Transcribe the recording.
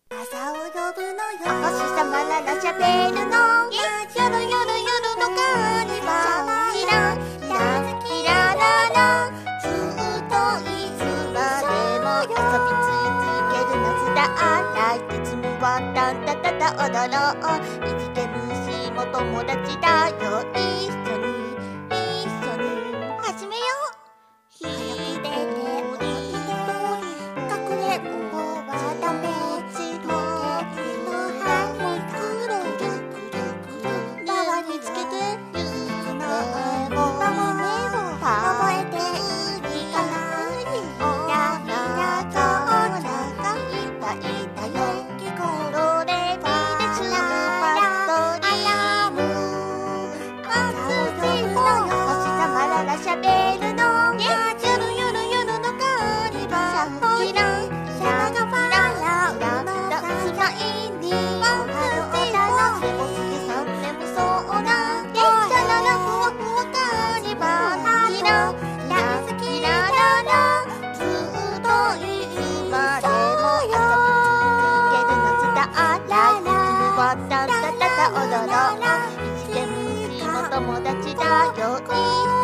朝を呼ぶのよ。お星様ならしゃべるの。夜夜夜のカニバル。キラキラキラララ。ずっといつまでも遊び続けるのすだらい。リズムはタンタタタ踊ろう。生きて虫も友達だよ。一緒に始めよう。早く出て隠れんぼはダメ。時計の歯にくる周りつけてゆずの絵を覚えて売りかな。やみな空がいっぱいだよ。聞こえどれみでスーパーストーリーム。朝を呼ぶのよ。星様ならしゃべるの。夜のカニバル。キラキラがファラウのスマイリー。おはようだのレモスケさん眠そうな。シャララふわふわカニバル。キラキラララ。ずっといつまでも遊び続けるのすだらい。リズムはタンタタタ踊ろう。生きて虫も友達だよ。